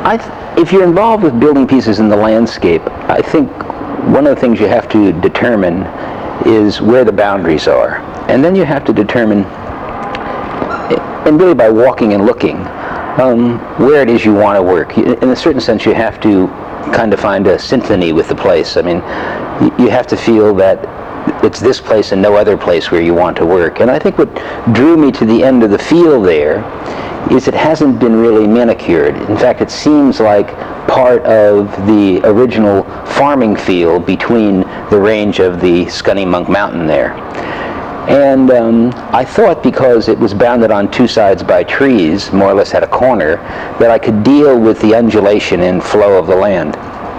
If you're involved with building pieces in the landscape, I think one of the things you have to determine is where the boundaries are. And then you have to determine, and really by walking and looking, where it is you want to work. In a certain sense, you have to kind of find a symphony with the place. I mean, you have to feel that it's this place and no other place where you want to work. And I think what drew me to the end of the field there is it hasn't been really manicured. In fact, it seems like part of the original farming field between the range of the Scunnamunk Mountain there. And I thought, because it was bounded on two sides by trees, more or less at a corner, that I could deal with the undulation and flow of the land.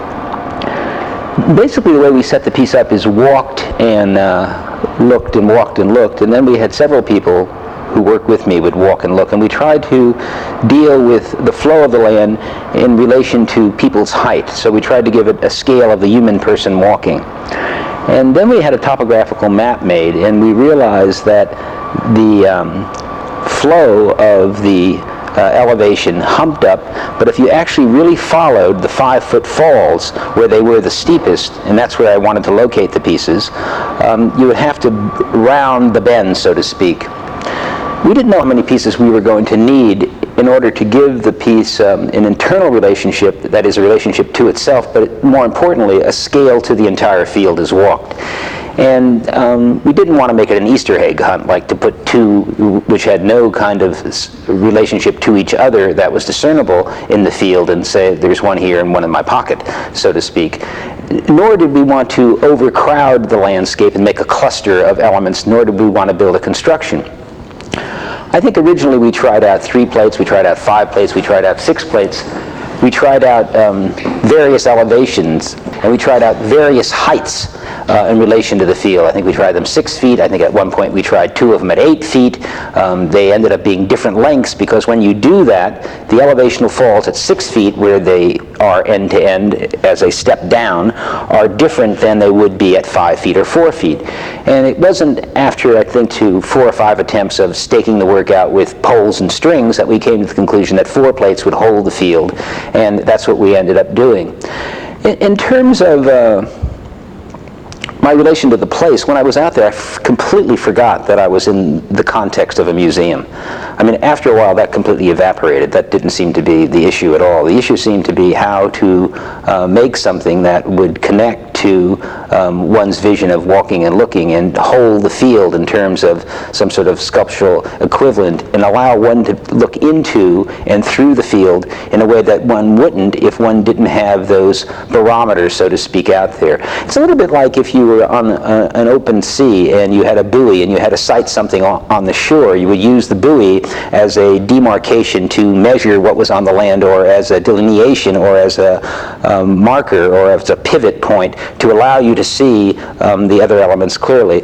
Basically, the way we set the piece up is walked and looked and walked and looked, and then we had several people who worked with me would walk and look, and we tried to deal with the flow of the land in relation to people's height. So we tried to give it a scale of the human person walking. And then we had a topographical map made, and we realized that the flow of the elevation humped up, but if you actually really followed the 5-foot falls where they were the steepest, and that's where I wanted to locate the pieces, you would have to round the bend, so to speak. We didn't know how many pieces we were going to need in order to give the piece an internal relationship, that is a relationship to itself, but more importantly, a scale to the entire field as walked. And we didn't want to make it an Easter egg hunt, like to put two which had no kind of relationship to each other that was discernible in the field and say there's one here and one in my pocket, so to speak. Nor did we want to overcrowd the landscape and make a cluster of elements, nor did we want to build a construction. I think originally we tried out 3 plates, we tried out 5 plates, we tried out 6 plates. We tried out various elevations, and we tried out various heights in relation to the field. I think we tried them 6 feet. I think at one point we tried 2 of them at 8 feet. They ended up being different lengths, because when you do that, the elevational falls at 6 feet, where they are end to end as a step down, are different than they would be at 5 feet or 4 feet. And it wasn't after, I think, 4 or 5 attempts of staking the work out with poles and strings that we came to the conclusion that 4 plates would hold the field, and that's what we ended up doing. In terms of my relation to the place, when I was out there, I completely forgot that I was in the context of a museum. I mean, after a while, that completely evaporated. That didn't seem to be the issue at all. The issue seemed to be how to make something that would connect to one's vision of walking and looking and hold the field in terms of some sort of sculptural equivalent, and allow one to look into and through the field in a way that one wouldn't if one didn't have those barometers, so to speak, out there. It's a little bit like if you were on an open sea and you had a buoy and you had to sight something on the shore. You would use the buoy as a demarcation to measure what was on the land, or as a delineation, or as a marker, or as a pivot point to allow you to see the other elements clearly.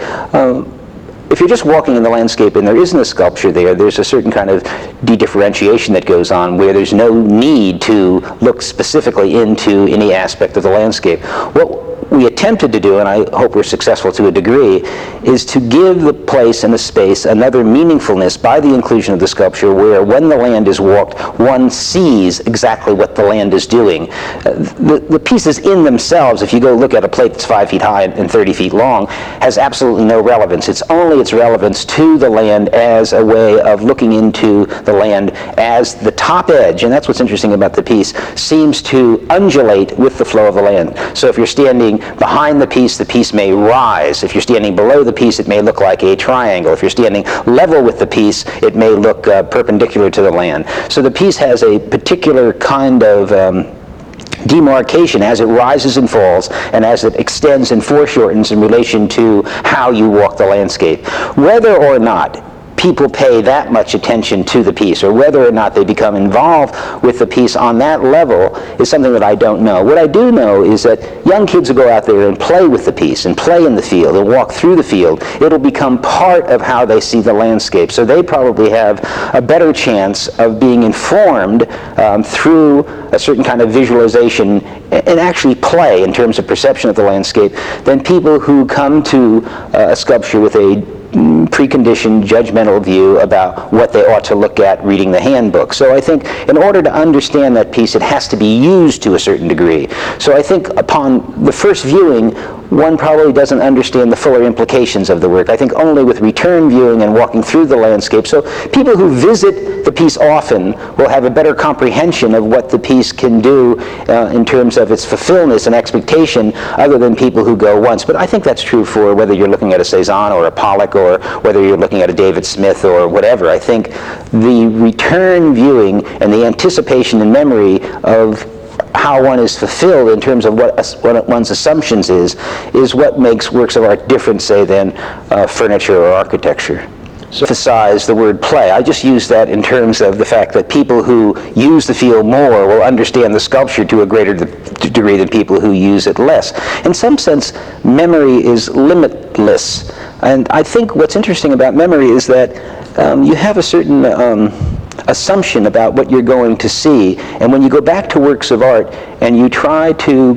If you're just walking in the landscape and there isn't a sculpture there, there's a certain kind of de-differentiation that goes on where there's no need to look specifically into any aspect of the landscape. What we attempted to do, and I hope we're successful to a degree, is to give the place and the space another meaningfulness by the inclusion of the sculpture, where when the land is walked, one sees exactly what the land is doing. The pieces in themselves, if you go look at a plate that's 5 feet high and 30 feet long, has absolutely no relevance. It's only its relevance to the land as a way of looking into the land as the top edge, and that's what's interesting about the piece, seems to undulate with the flow of the land. So if you're standing behind the piece may rise. If you're standing below the piece, it may look like a triangle. If you're standing level with the piece, it may look perpendicular to the land. So the piece has a particular kind of demarcation as it rises and falls, and as it extends and foreshortens in relation to how you walk the landscape. Whether or not people pay that much attention to the piece, or whether or not they become involved with the piece on that level, is something that I don't know. What I do know is that young kids who go out there and play with the piece and play in the field and walk through the field, it'll become part of how they see the landscape. So they probably have a better chance of being informed through a certain kind of visualization and actually play in terms of perception of the landscape than people who come to a sculpture with a preconditioned, judgmental view about what they ought to look at reading the handbook. So I think in order to understand that piece, it has to be used to a certain degree. So I think upon the first viewing, one probably doesn't understand the fuller implications of the work. I think only with return viewing and walking through the landscape. So people who visit the piece often will have a better comprehension of what the piece can do in terms of its fulfillment and expectation, other than people who go once. But I think that's true for whether you're looking at a Cezanne or a Pollock, or whether you're looking at a David Smith or whatever. I think the return viewing and the anticipation and memory of how one is fulfilled in terms of what one's assumptions is what makes works of art different, say, than furniture or architecture. So emphasize the word play. I just use that in terms of the fact that people who use the field more will understand the sculpture to a greater degree than people who use it less. In some sense, memory is limitless. And I think what's interesting about memory is that you have a certain assumption about what you're going to see, and when you go back to works of art and you try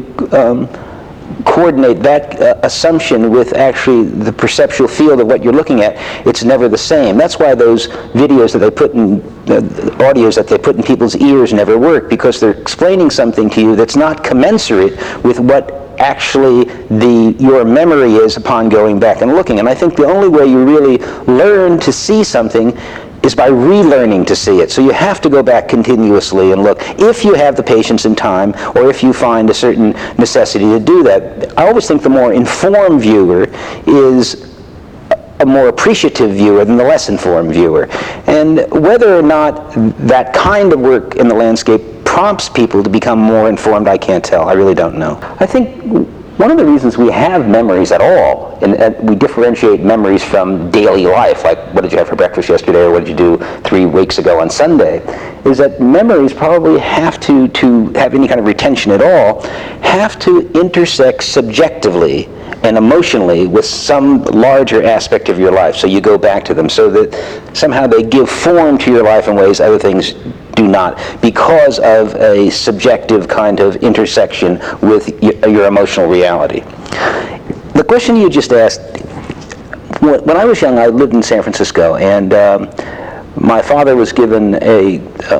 to coordinate that assumption with actually the perceptual field of what you're looking at, it's never the same. That's why those videos that they put in, audios that they put in people's ears never work, because they're explaining something to you that's not commensurate with what actually your memory is upon going back and looking. And I think the only way you really learn to see something is by relearning to see it. So you have to go back continuously and look, if you have the patience and time, or if you find a certain necessity to do that. I always think the more informed viewer is a more appreciative viewer than the less informed viewer. And whether or not that kind of work in the landscape prompts people to become more informed, I can't tell. I really don't know. I think one of the reasons we have memories at all, and we differentiate memories from daily life, like what did you have for breakfast yesterday, or what did you do 3 weeks ago on Sunday, is that memories probably have to have any kind of retention at all, have to intersect subjectively and emotionally with some larger aspect of your life. So you go back to them so that somehow they give form to your life in ways other things do not, because of a subjective kind of intersection with your emotional reality. The question you just asked, when I was young, I lived in San Francisco, and my father was given a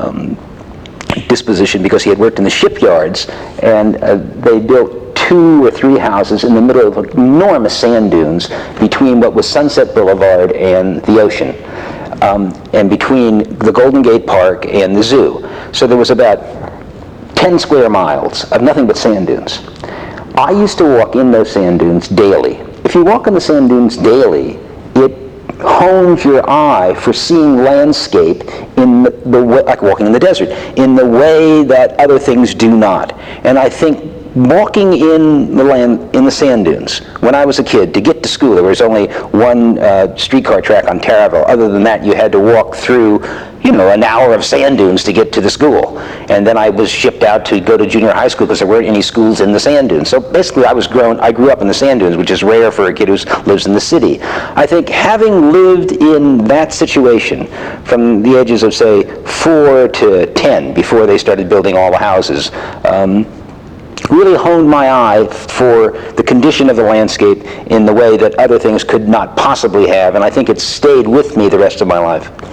disposition because he had worked in the shipyards, and they built 2 or 3 houses in the middle of enormous sand dunes between what was Sunset Boulevard and the ocean. And between the Golden Gate Park and the zoo. So there was about 10 square miles of nothing but sand dunes. I used to walk in those sand dunes daily. If you walk in the sand dunes daily, it hones your eye for seeing landscape in the way, like walking in the desert, in the way that other things do not. And I think walking in the sand dunes when I was a kid to get to school, there was only one streetcar track on Taraville. Other than that, you had to walk through, an hour of sand dunes to get to the school. And then I was shipped out to go to junior high school because there weren't any schools in the sand dunes. So basically, I grew up in the sand dunes, which is rare for a kid who lives in the city. I think having lived in that situation from the ages of, say, 4 to 10, before they started building all the houses, really honed my eye for the condition of the landscape in the way that other things could not possibly have, and I think it's stayed with me the rest of my life.